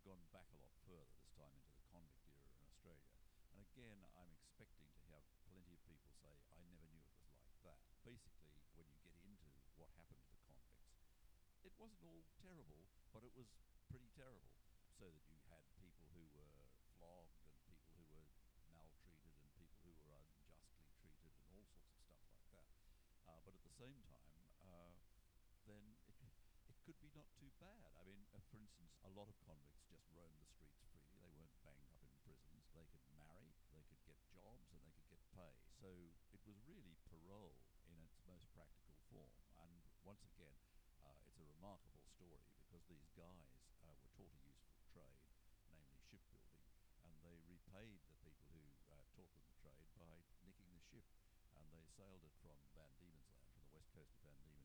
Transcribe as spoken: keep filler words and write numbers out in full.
gone back a lot further this time into the convict era in Australia. And again, I'm expecting to have plenty of people say, I never knew it was like that. Basically, when you get into what happened to the convicts, it wasn't all terrible, but it was pretty terrible. So that you had people who were flogged and people who were maltreated and people who were unjustly treated and all sorts of stuff like that. Uh, but at the same time, uh, then it, it could be not too bad. I mean, uh, for instance, a lot of convicts just roamed the streets freely. They weren't banged up in prisons. They could marry, they could get jobs, and they could get pay. So it was really parole in its most practical form. And once again, uh, it's a remarkable story because these guys uh, were taught a useful trade, namely shipbuilding, and they repaid the people who uh, taught them the trade by nicking the ship. And they sailed it from Van Diemen's Land, from the west coast of Van Diemen's